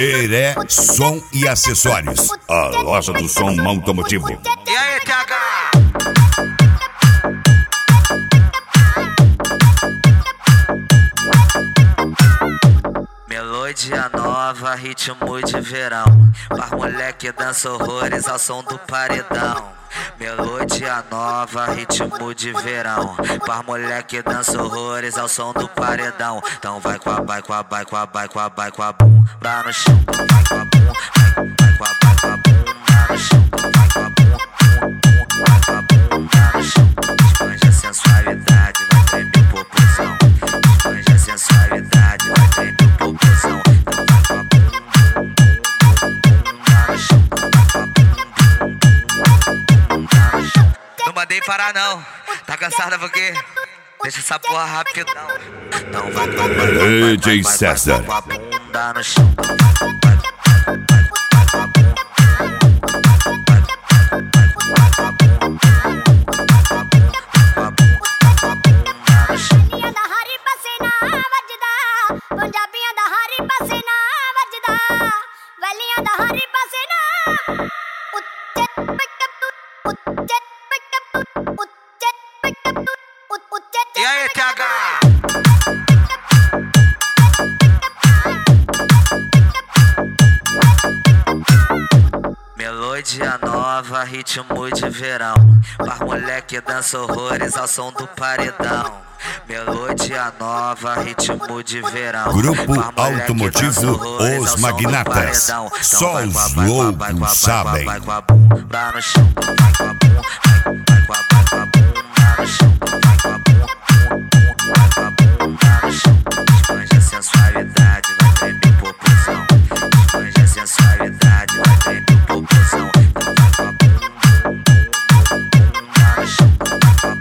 Heré Som e Acessórios. A loja do som automotivo. E aí, TH? Melodia nova, ritmo de verão. As moleque dança horrores ao som do paredão. Melodia nova, ritmo de verão. As moleque dança horrores ao som do paredão. Então vai com a bum lá no chão. Vai com a bum, vai com a bum lá no chão. Vai com a bum, vai com a bum lá no chão. Espanja a sensualidade, vai tremer popozão. Espanja a sensualidade, vai tremer popozão. Então vai com a bum lá no chão. Vai com a bum lá no chão. Não mandei parar não, tá cansada porque deixa essa porra rapidão. Não vai com a bum, DJ César. com a bunda no chão. E aí, TH? Melodia nova, ritmo de verão. As moleque dança horrores ao som do paredão. Melodia nova, ritmo de verão. Grupo Automotivo Os Magnatas. Só os loucos sabem. Vai com a bum lá no chão. Vai com a bum, vai com a bum lá no chão. Vai com a bum, vai com a bum lá no chão. Espanja a sensualidade, vai tremer popozão. Espanja a sensualidade, vai tremer popozão. Então vai com a bum lá no chão. Vai com a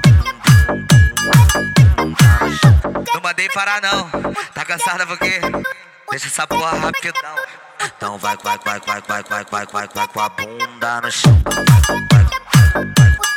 bum lá no chão. Não mandei parar não, tá cansada porque deixa essa porra rapidão. Então vai com a bunda no chão. Vai